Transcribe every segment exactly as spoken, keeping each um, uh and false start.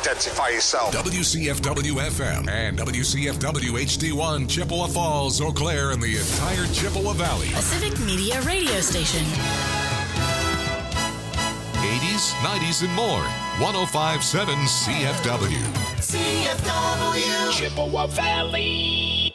identify yourself. W C F W F M and W C F W H D one, Chippewa Falls, Eau Claire, and the entire Chippewa Valley. A Civic Media radio station. eighties, nineties, and more. one oh five point seven C F W. C F W. Chippewa Valley.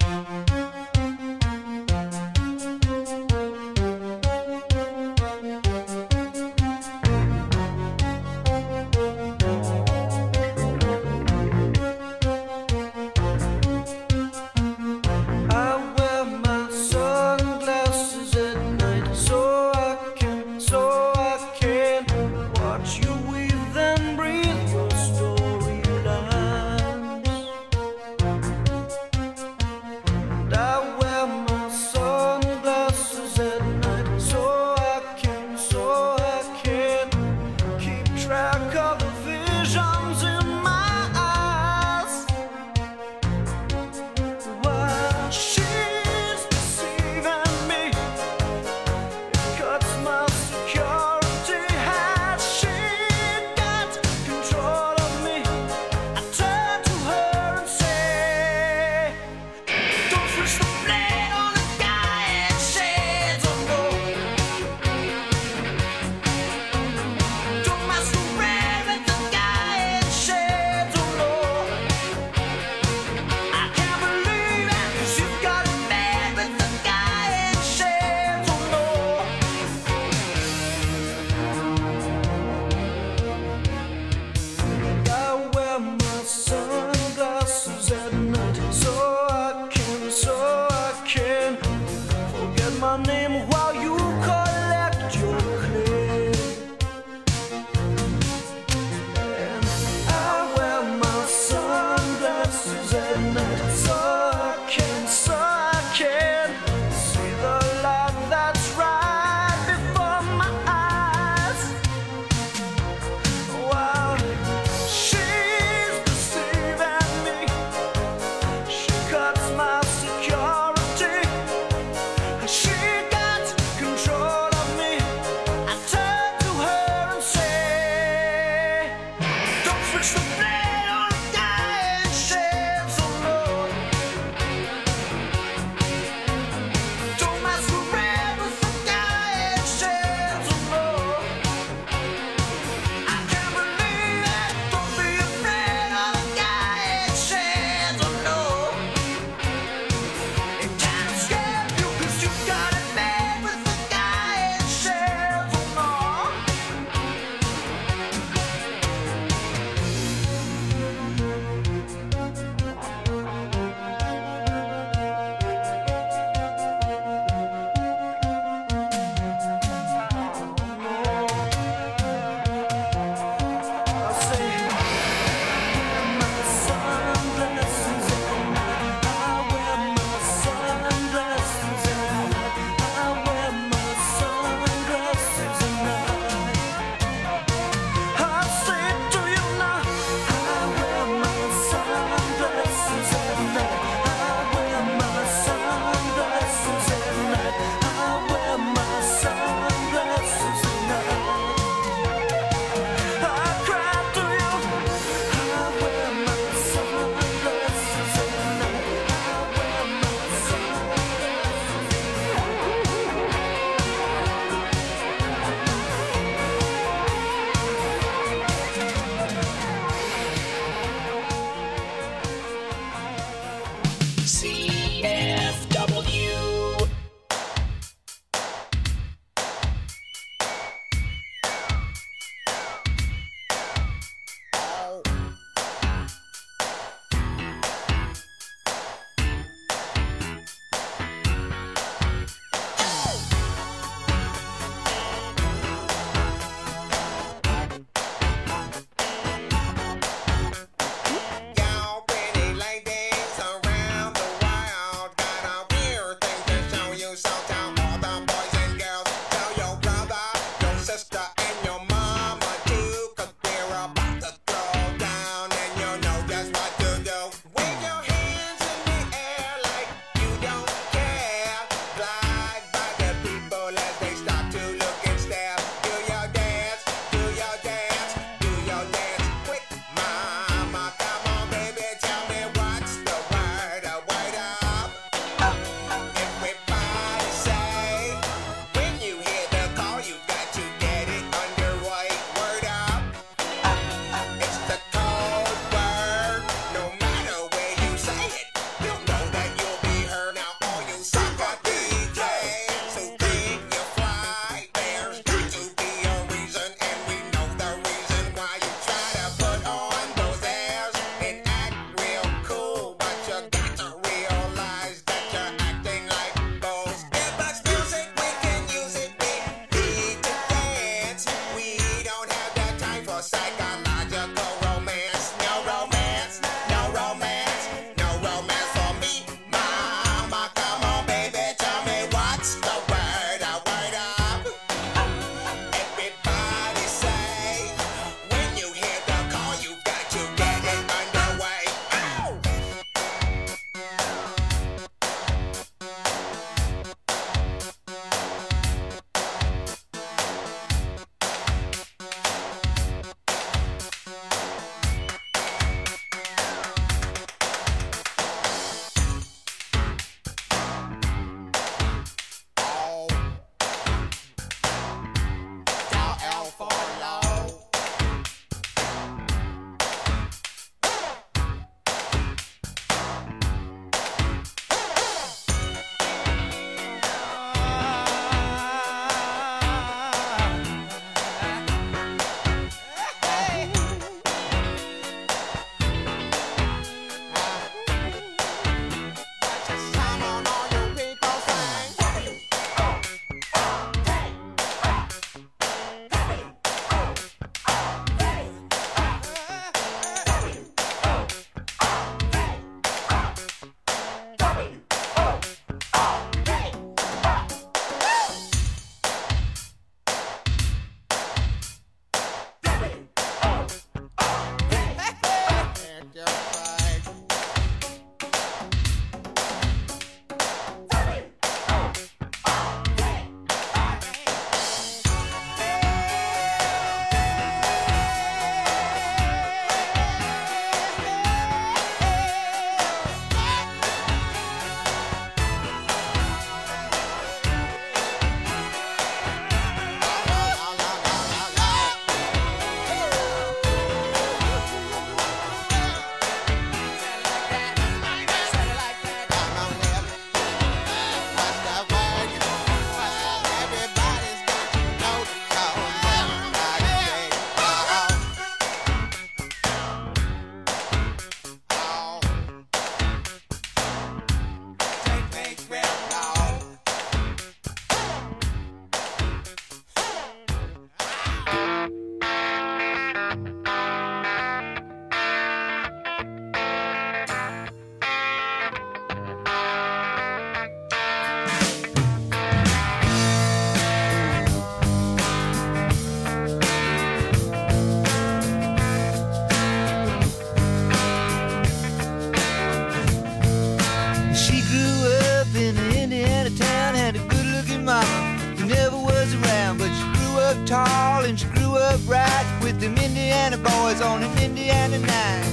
mama, who never was around, but she grew up tall and she grew up right with them Indiana boys on an Indiana night.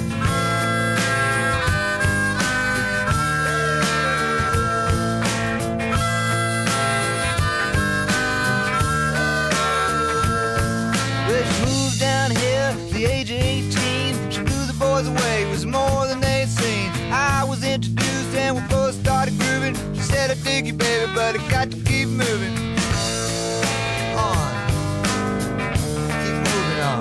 Well, she moved down here at the age of eighteen. She blew the boys away, it was more than they'd seen. I was introduced and we both started grooving. She said, I dig you, baby, but I got to keep moving on. Keep moving on.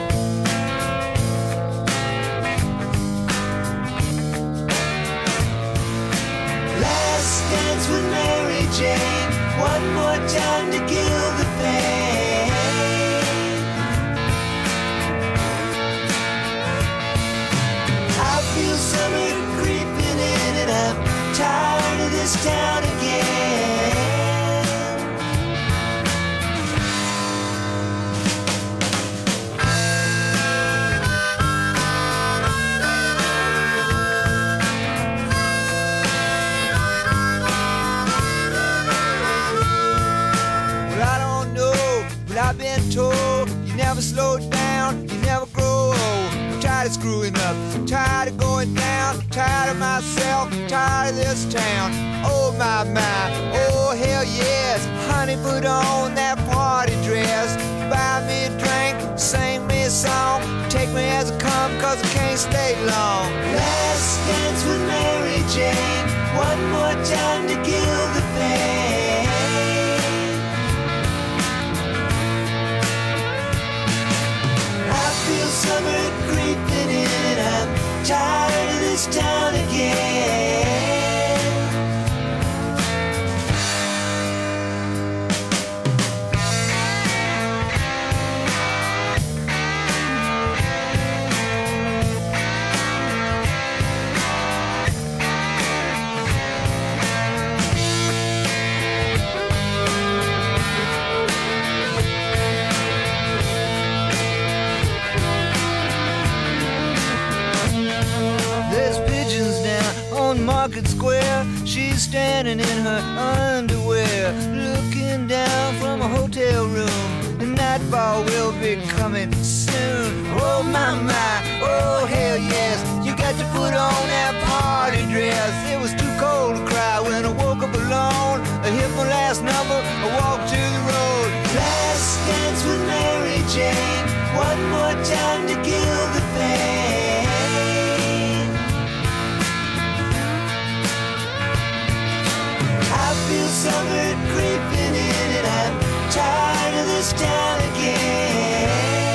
Last dance with Mary Jane. One more time to kill the pain. I feel summer creeping in and I'm tired of this town again. Well, I don't know, but I've been told you never slow down, you never grow old. I'm tired of screwing up, I'm tired of going down, I'm tired of myself, I'm tired of this town. Oh my, my, oh hell yes. Honey, put on that party dress. Buy me a drink, sing me a song. Take me as I come, cause I can't stay long. Last dance with Mary Jane. One more time to kill the pain. I feel summer creeping in and I'm tired of this town again. There's pigeons down on Market Square. She's standing in her underwear, looking down from a hotel room. And nightfall will be coming soon. Oh my, my, oh hell yes. You got to put on that party dress. It was too cold to cry when I woke up alone. I hit my last number, I walked to the road. Last dance with Mary Jane. One more time to kill the pain. I feel summer creeping in and I'm tired of this town again.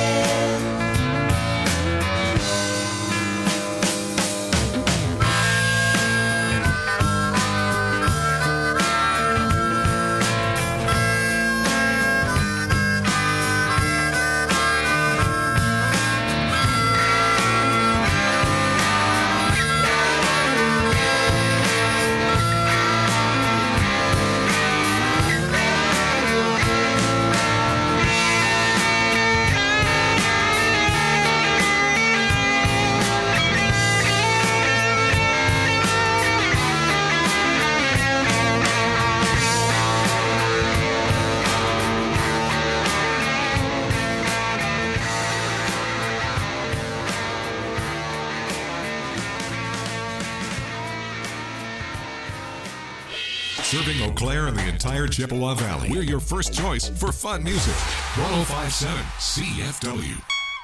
Serving Eau Claire and the entire Chippewa Valley. We're your first choice for fun music. one oh five point seven C F W.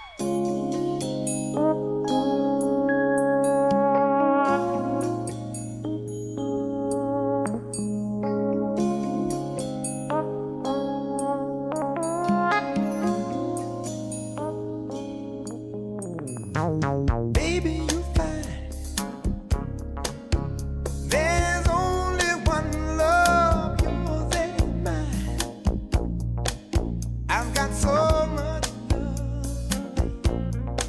Baby, you fine. There's only one love, yours and mine. I've got so much love.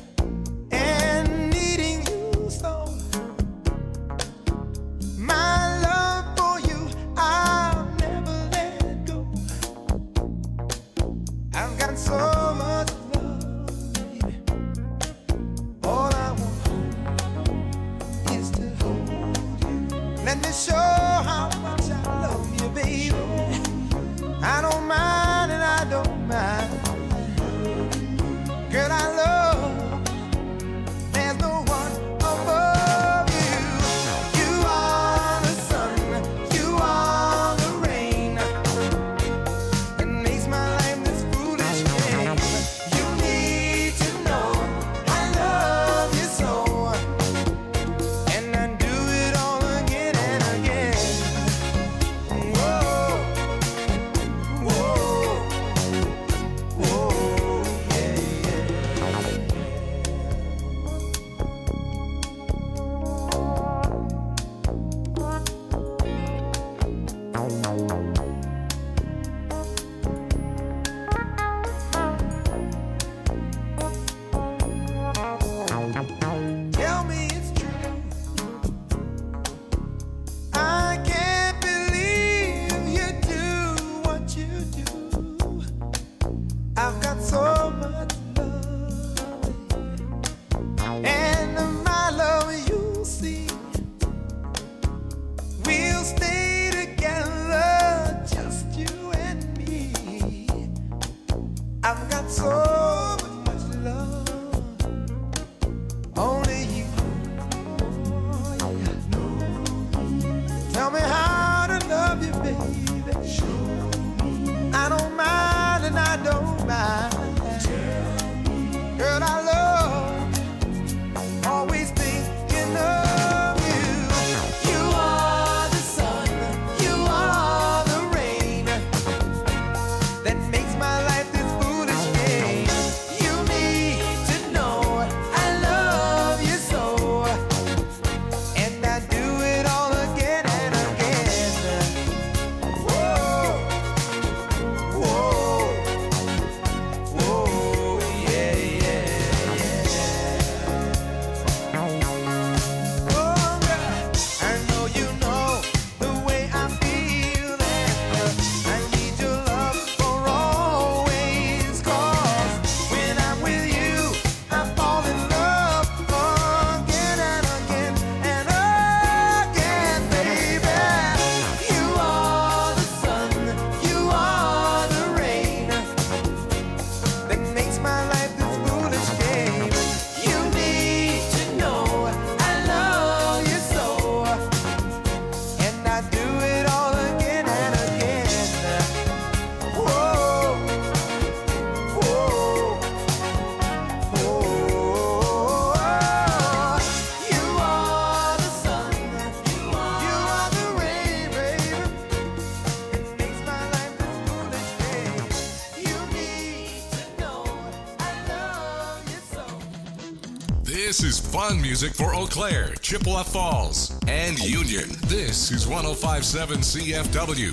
This is fun music for Eau Claire, Chippewa Falls, and Union. This is one oh five point seven C F W.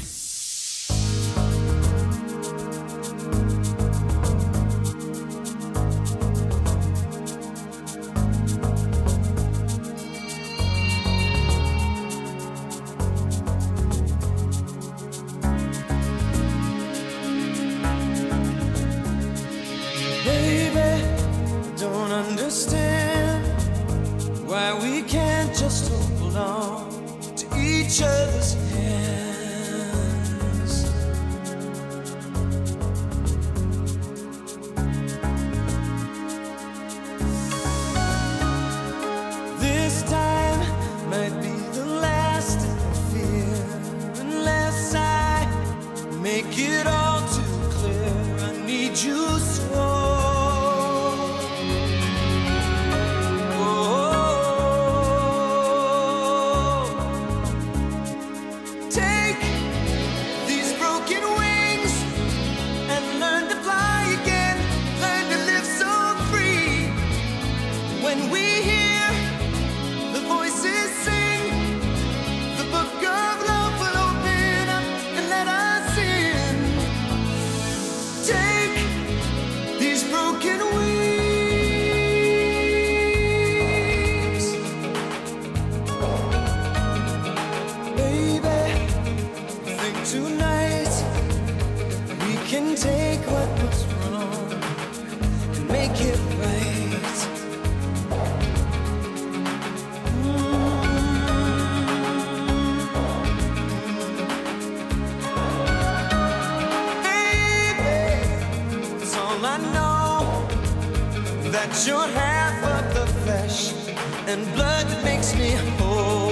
You're half of the flesh and blood that makes me whole.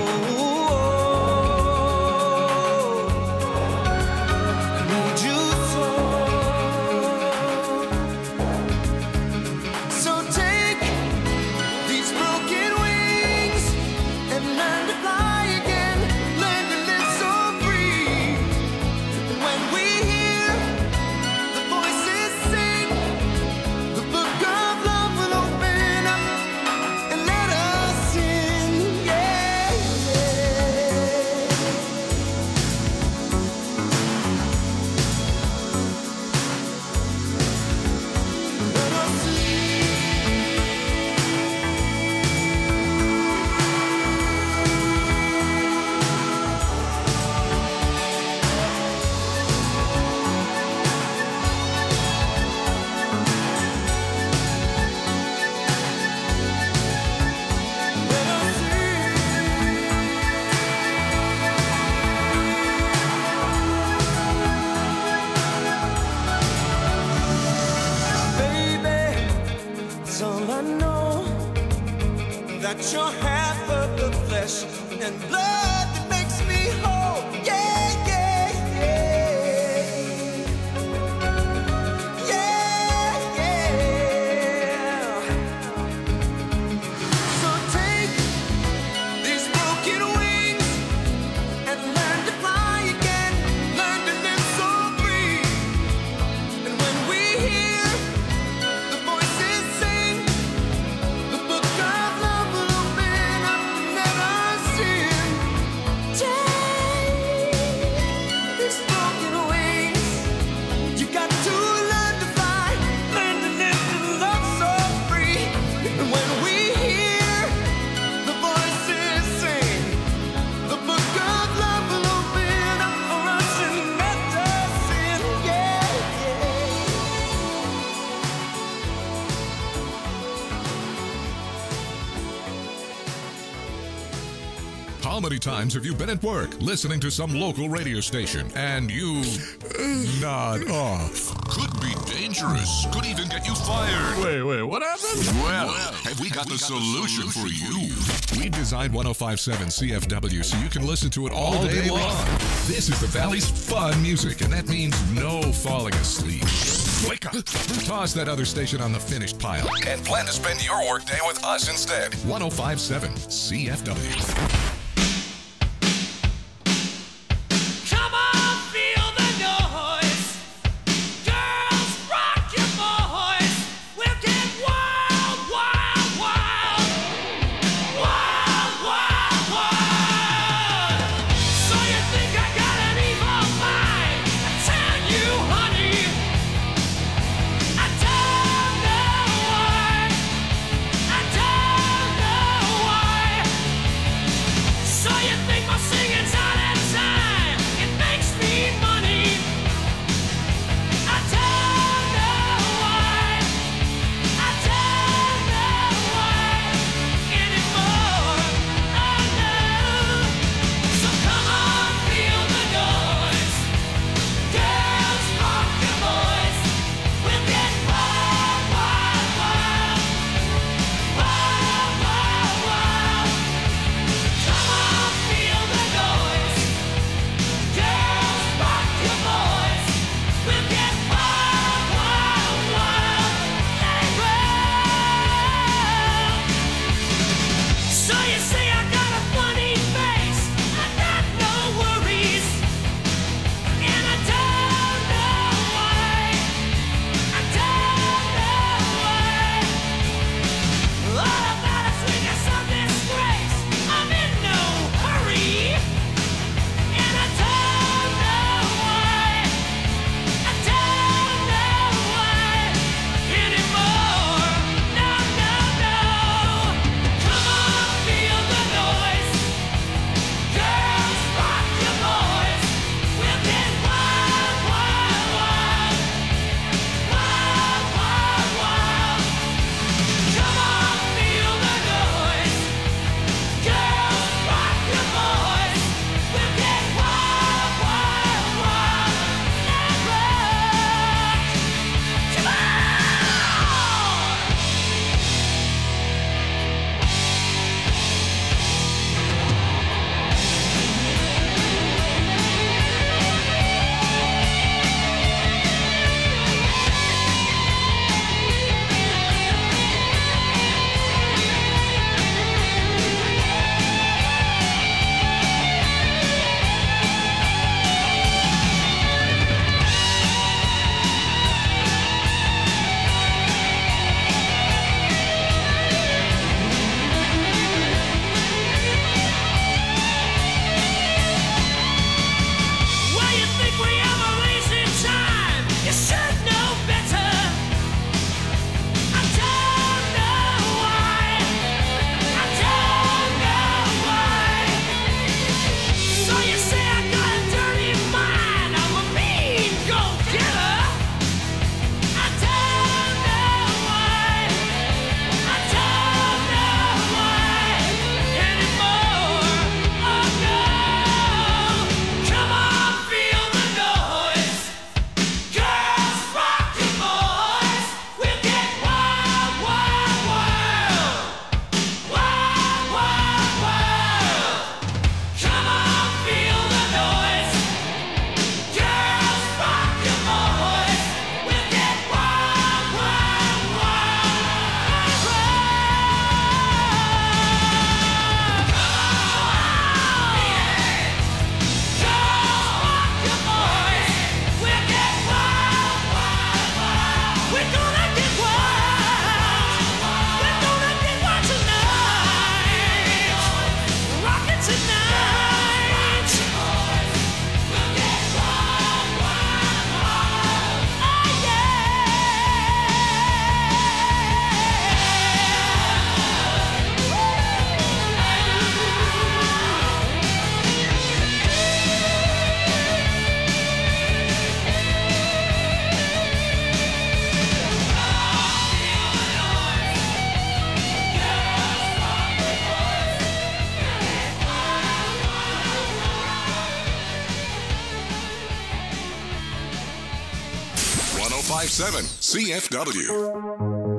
I need you so. So take these broken wings and learn to fly again. Learn to live so free. And when we hear the voices sing the book of you're half of the flesh and blood that makes me whole. Yeah, yeah, yeah. Yeah, yeah. So take these broken wings and learn to fly again. Learn to live so free. And when we hear the voices sing the book of love will open up and let us in. Take these broken wings. You got to learn to fly, learn to live and love so free. And when we hear the voices sing, the book of love will open up for us and let us in. Yeah, How many times have you been at work listening to some local radio station and you nod off? Could be dangerous. Could even get you fired. Wait, wait, what happened? Well, have we got the solution for you? We designed one oh five point seven C F W so you can listen to it all day long. This is the Valley's fun music, and that means no falling asleep. Wake up. Toss that other station on the finished pile and plan to spend your workday with us instead. one oh five point seven C F W. wild, wild, wild. five seven C F W.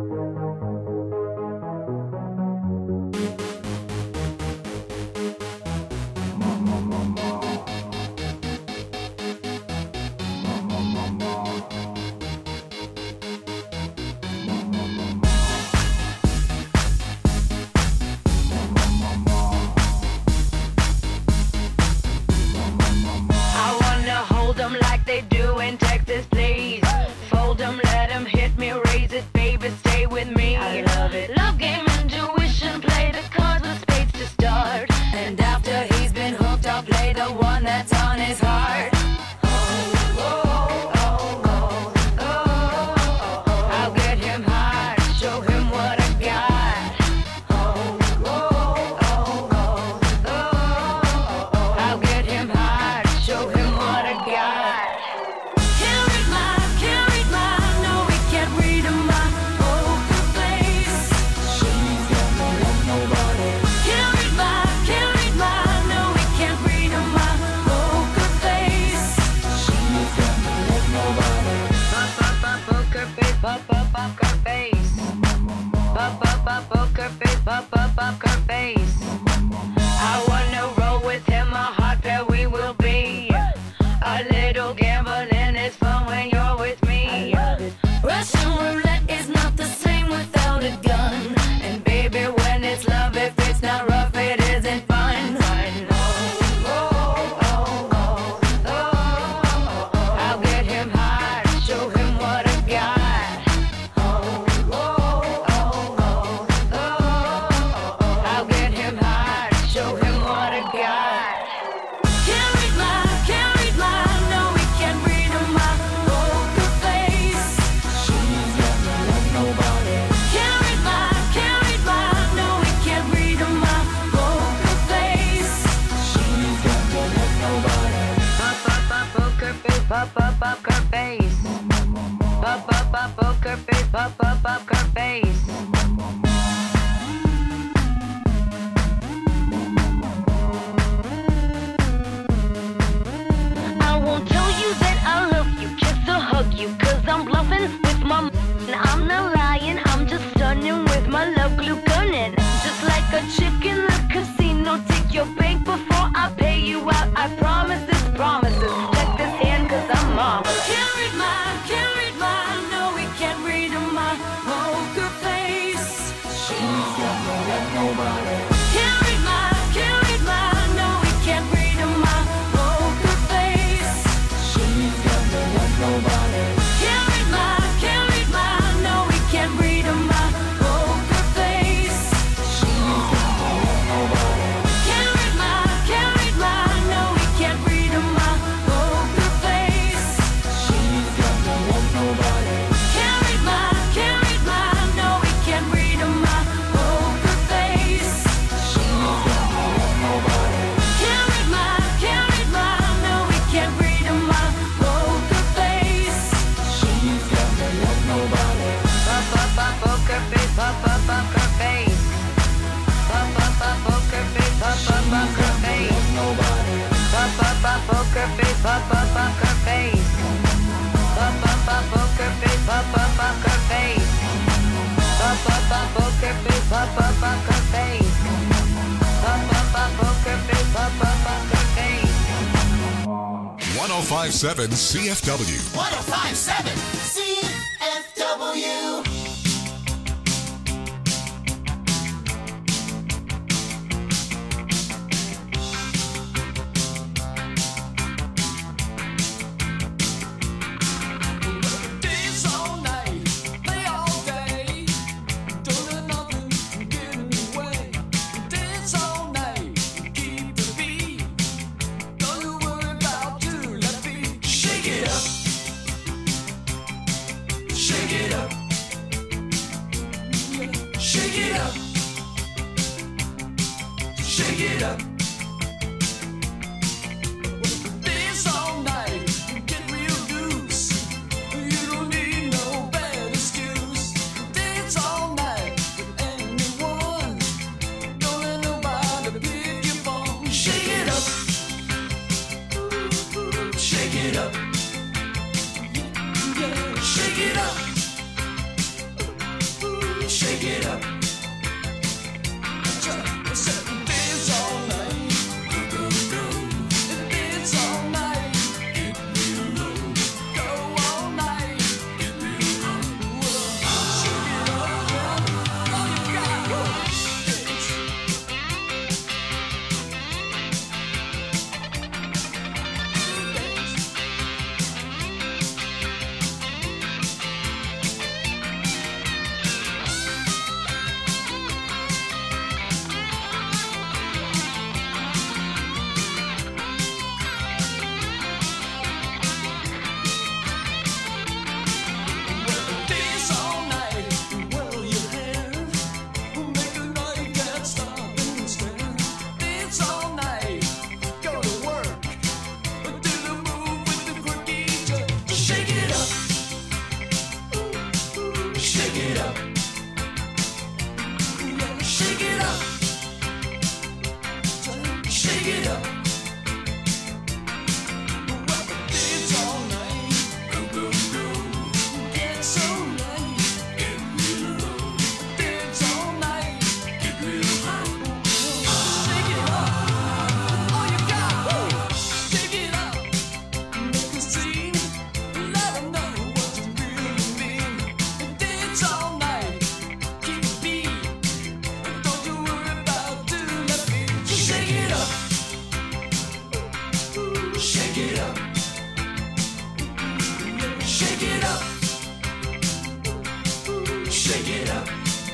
one oh five point seven C F W. one oh five point seven C F W. Shake it up. Shake it up. Dance all night. Dance all night. Go all night. Shake it up. All you got. Dance. Dance all night, whirl your hair, make a night can't stop and stand. Dance all night, go to work, do the move with the quirky jerk. Shake it up, shake it up, shake it up, shake it up. Dance all night. Get so nice, get real low. Dance all night, get real high. Shake it up, all you got. Shake it up, make a scene, let 'em know what you really mean. Dance all night, keep the beat. Don't you worry about doing that beat. Shake it up, shake it up, shake it up. Shake it up.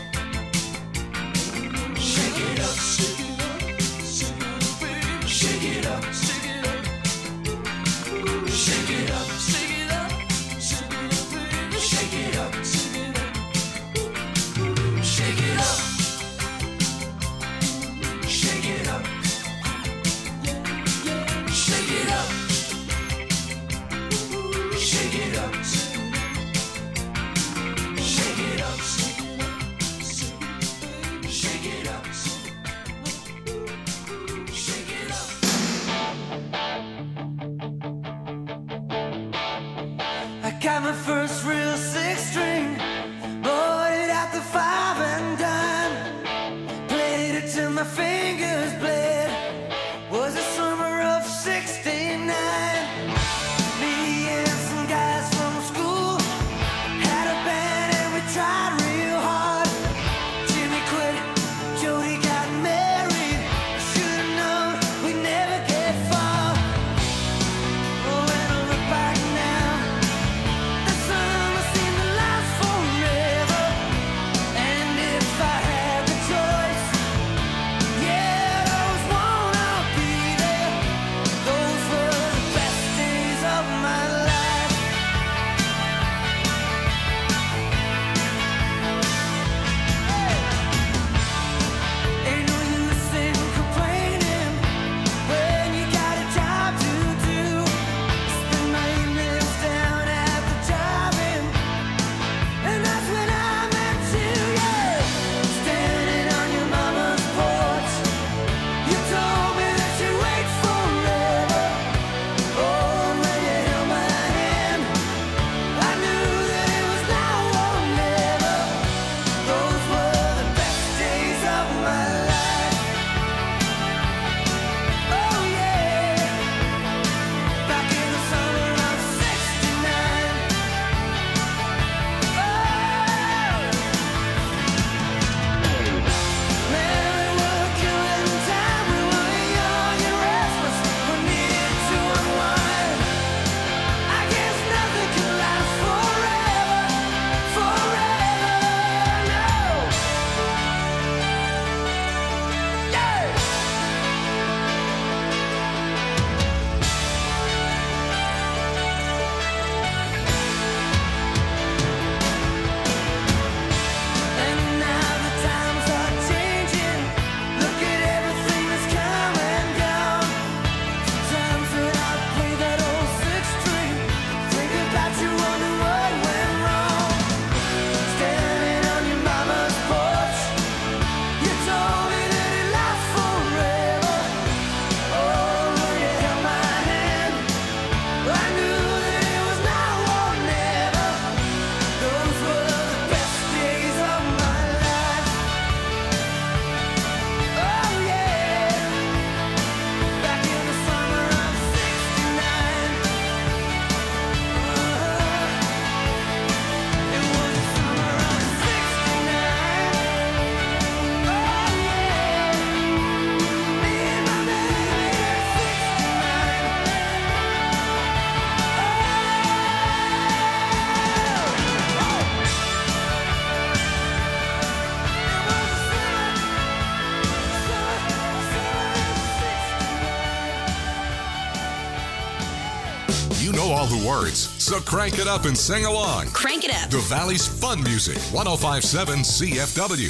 Shake it up. Shake it up. Shake it up, baby. Shake it up. Shake it up. Shake it up. Shake it up. Shake it up, baby. Shake it up. Shake it up. Shake it up. Shake it up. Shake it up. Shake it up. Shake it up. Shake it up. Shake it up. I got my first real six string, bought it at the five and dime, played it till my fingers bled. Was the summer of sixty-nine. Me and some guys from school had a band and we tried real hard. Jimmy quit, Jody got married. Should've known we'd never get far. Oh, when I look back now, the summer seemed to last forever. And words, so crank it up and sing along. Crank it up. The Valley's fun music, one oh five point seven C F W.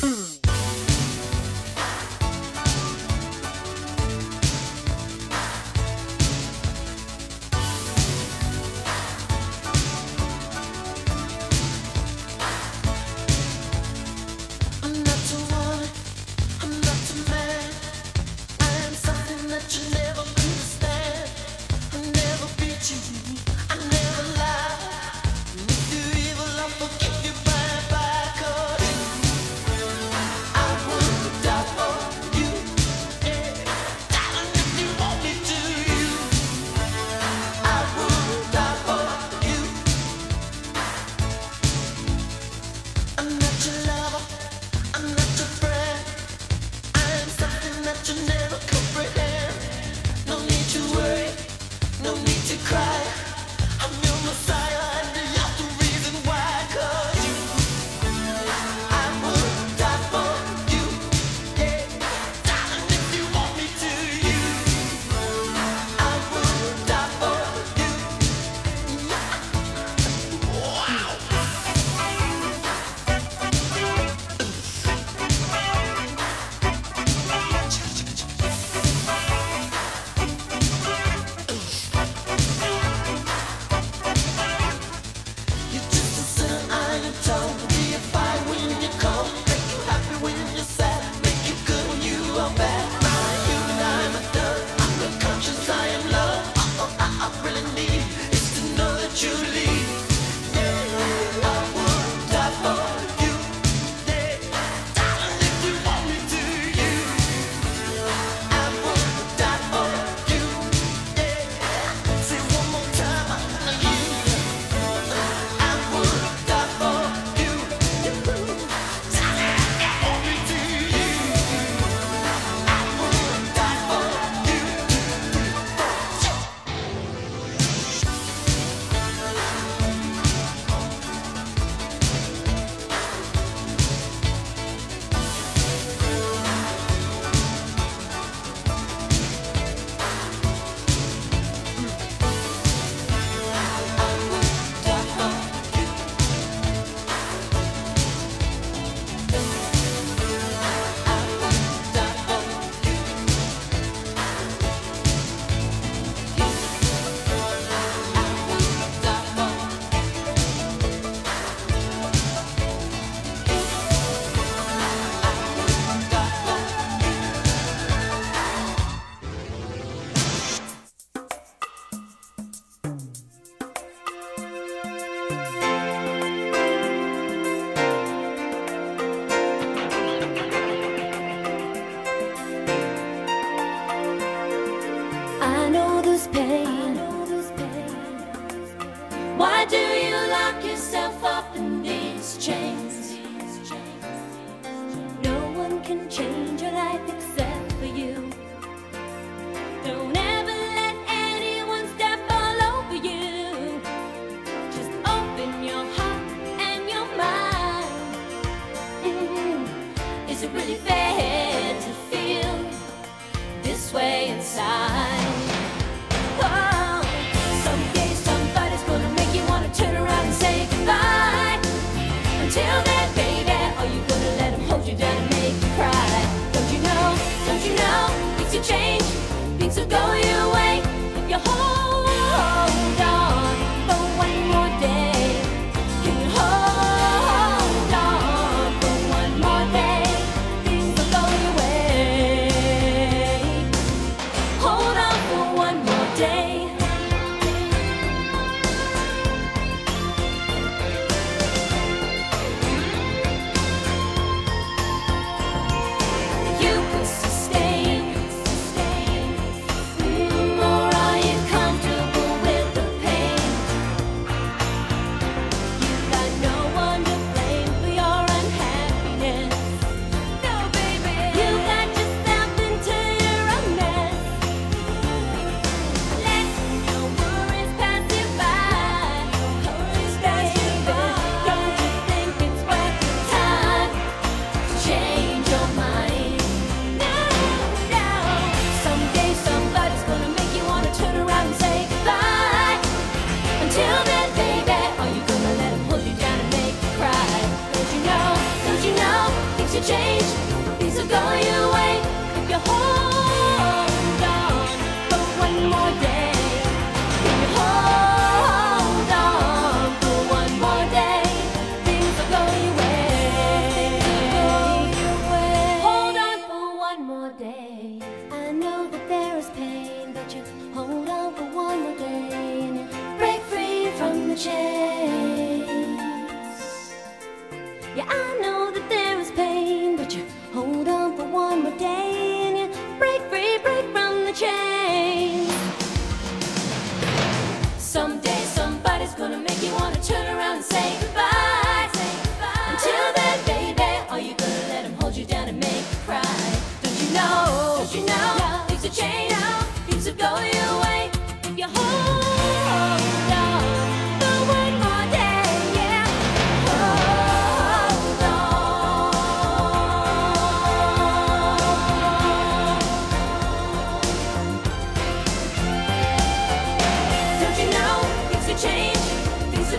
Till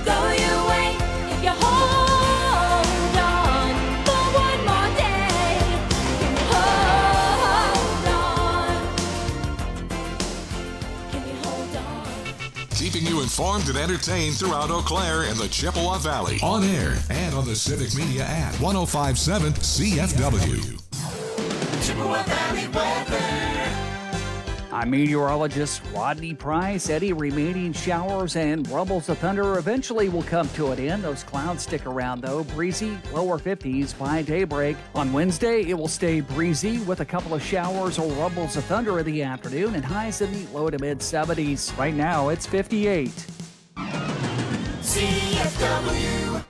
never go your way if you hold on for one more day. Can you hold on? Can you hold on? Keeping you informed and entertained throughout Eau Claire and the Chippewa Valley. On air and on the Civic Media app. ten fifty-seven C F W. Chippewa Valley weather. I'm meteorologist Rodney Price. Any remaining showers and rumbles of thunder eventually will come to an end. Those clouds stick around, though. Breezy, lower fifties by daybreak. On Wednesday, it will stay breezy with a couple of showers or rumbles of thunder in the afternoon and highs in the low to mid seventies. Right now, it's fifty-eight. C F W.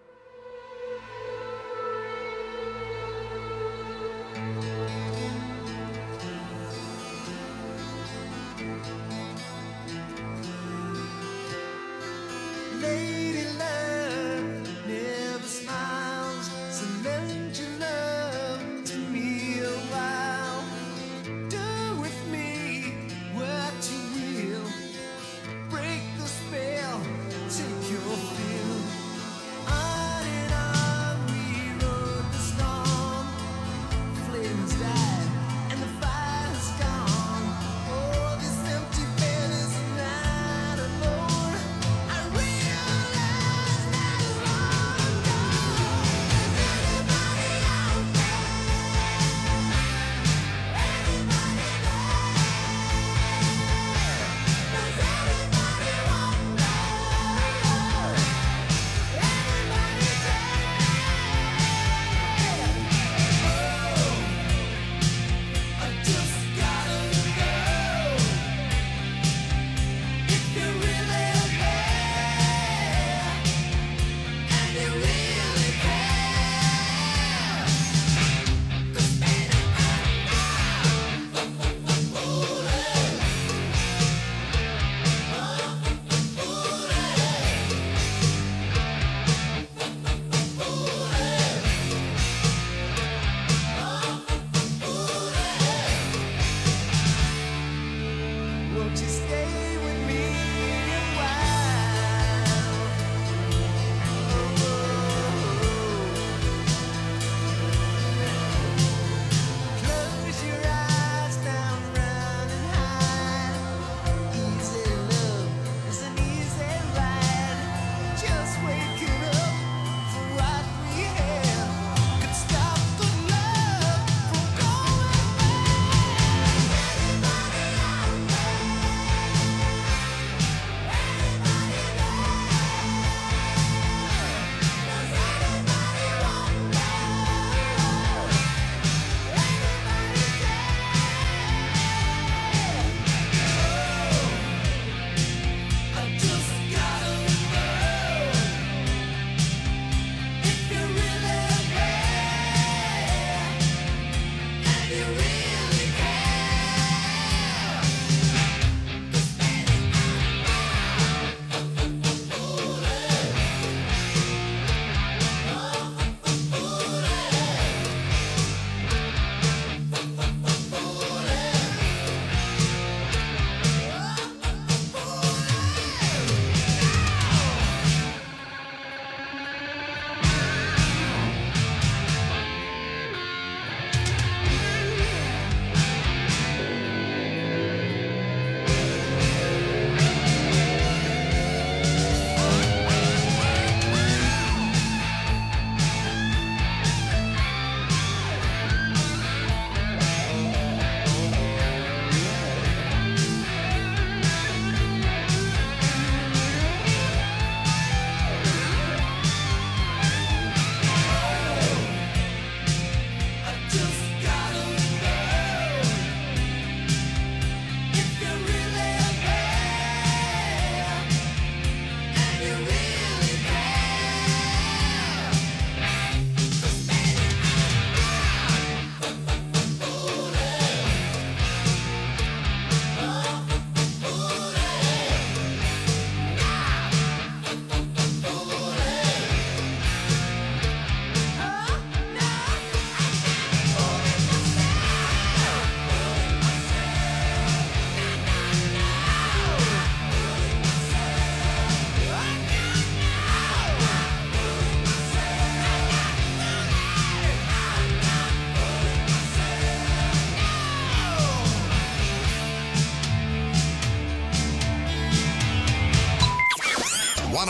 Lady love never smiles, so lend your love to me a while. Do with me what you will, break the spell, take your fill. On and on we rode the storm, flames died and the fire's gone. Oh, this empty bed is not alone. I realize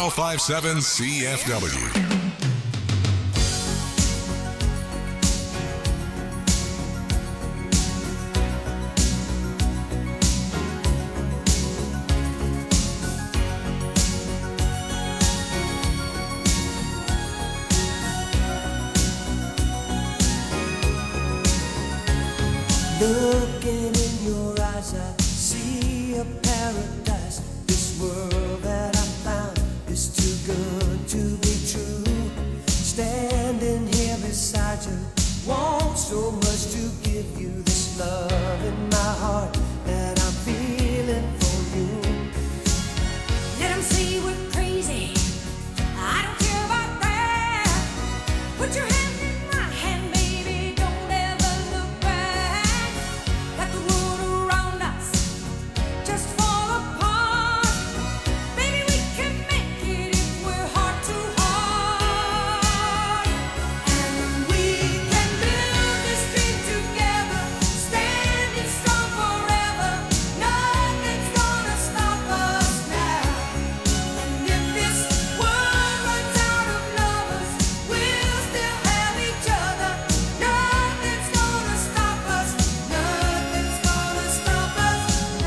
oh five seven C F W. Looking in your eyes, I see a paradise. This world that I found is too good to be true. Standing here beside you, want so much to give you this love in my heart that I'm feeling for you. Let 'em say we're crazy. I don't care about that. Put your hand in my hand, baby. Don't ever look back. Let the world around us just fall apart. Baby, we can make it if we're heart to heart. And we can build this dream together, standing strong forever. Nothing's gonna stop us now. And if this world runs out of lovers, we'll still have each other. Nothing's gonna stop us. Nothing's gonna stop us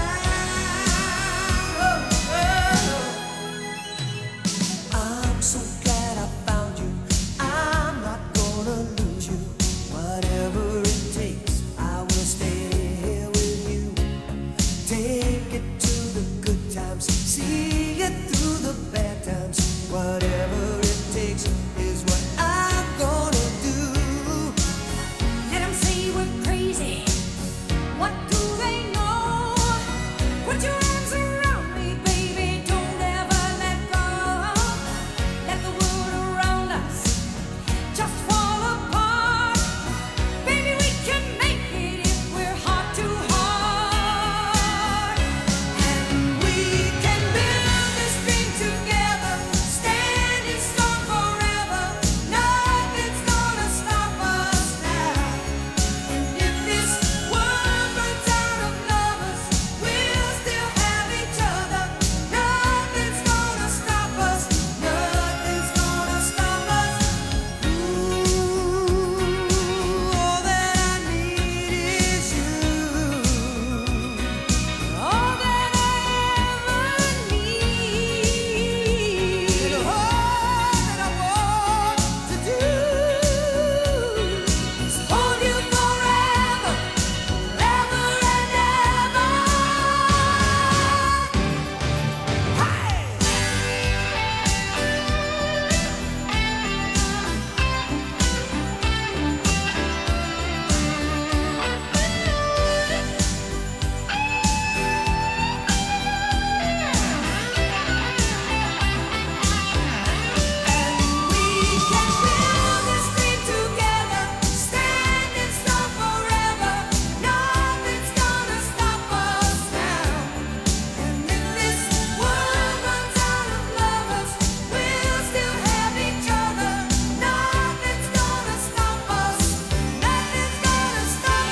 now. I'm so glad I found you. I'm not gonna lose you. Whatever it takes, I will stay here with you. Take it to the good times, see it through the bad times. Whatever it takes is what I'm gonna do. Let 'em say we're crazy. What do they know? Put your arms around me, baby. Don't ever let go. Let the world around us just fall apart. Baby, we can make it if we're heart to heart. And we can build this dream together, standing strong forever. Nothing's gonna stop us now. And if this world runs out of lovers, we'll still have each other. Nothing's gonna stop us. Nothing's gonna stop us. Ooh, all that I need is you. All that I ever need. And all that I want to do is Hold you forever, forever and ever. We can build this dream together, standing strong forever. Nothing's gonna stop us now. And if this world runs out of lovers, we'll still have each other. Nothing's gonna stop us. Nothing's gonna stop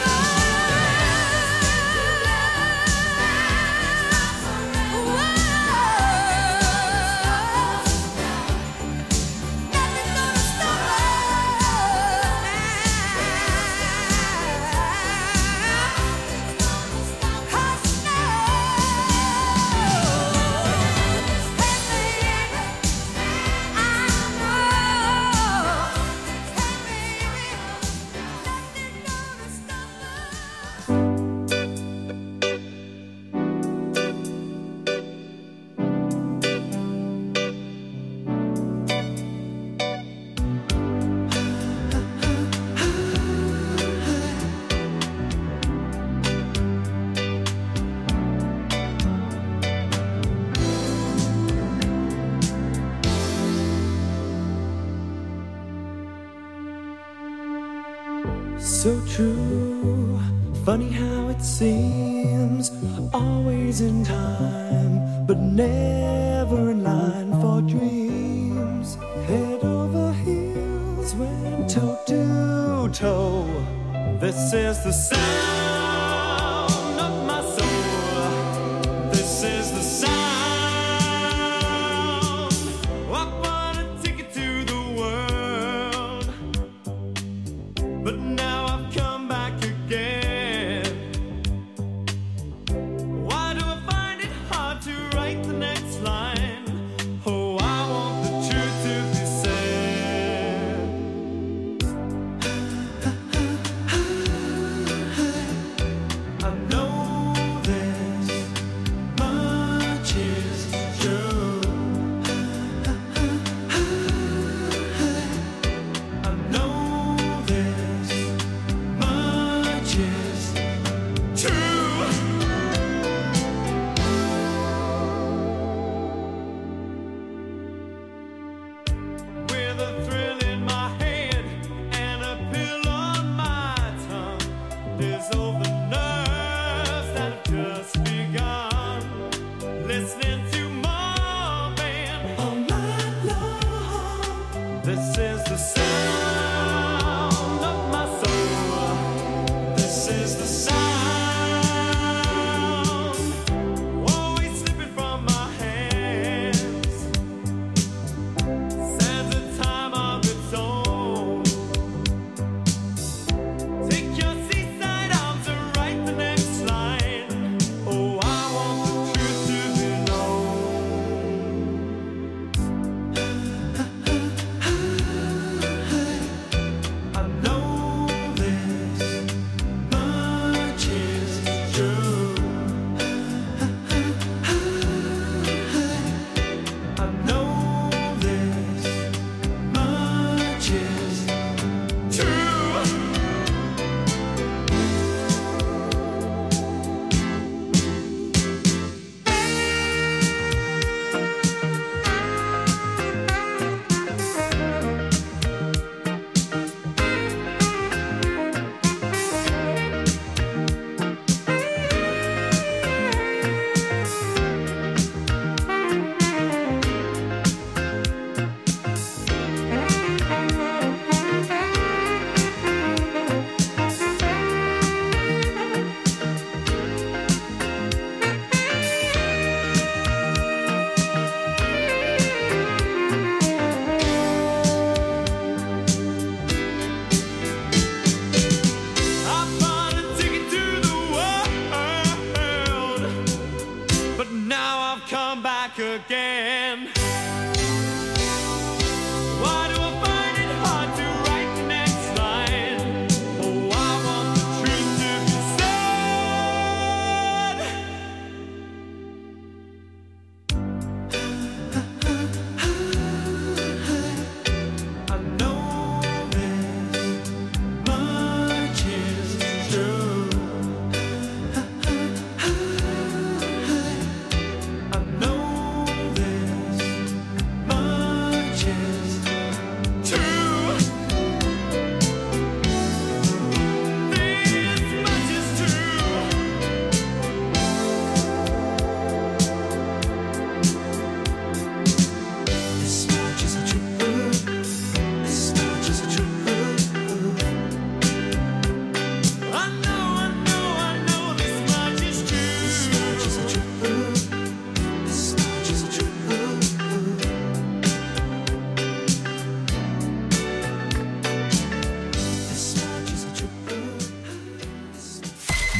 so true. Funny how it seems, always in time, but never in line for dreams. Head over heels, went toe to toe. This is the sound of my soul. This is the sound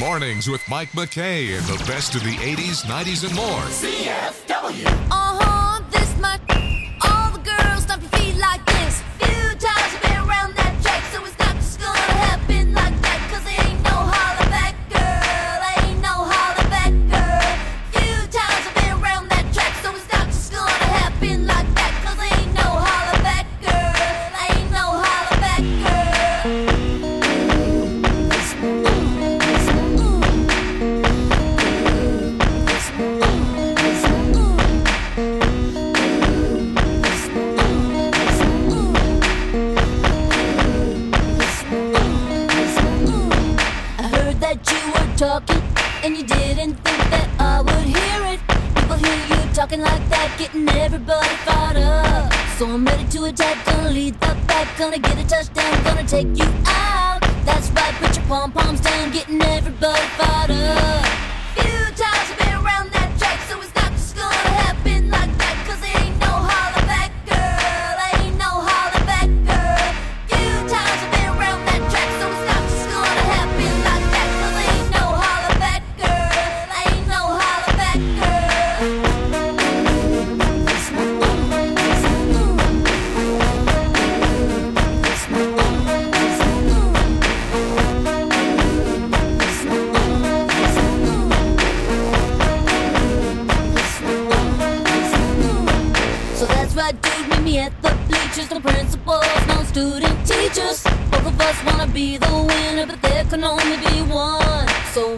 Mornings with Mike McKay and the best of the eighties, nineties, and more. C F W. Uh-huh, this much. All the girls stomp your feet like this. Few times I've been around that track, so it's not just gonna happen like that. Cause there ain't no holler back, girl. Ain't no holler back, girl. Few times I've been around that track, so it's not just gonna happen like that. Cause there ain't no holler back, girl. Ain't no holler back, girl. Talking, and you didn't think that I would hear it. People hear you talking like that, getting everybody fired up. So I'm ready to attack, gonna lead the pack, gonna get a touchdown, gonna take you out. That's right, put your pom-poms down, getting everybody fired up. Few times I've been around that track, so it's not just gonna happen like that. Cause there ain't no holler back, girl. Ain't no holler back, girl. Few times I've been around that track, so it's not just gonna happen like that. Cause there ain't no holler back, girl. Ain't no holler back, So that's right, dude, meet me at the bleachers. No principals, no student teachers. Both of us wanna be the winner, but there can only be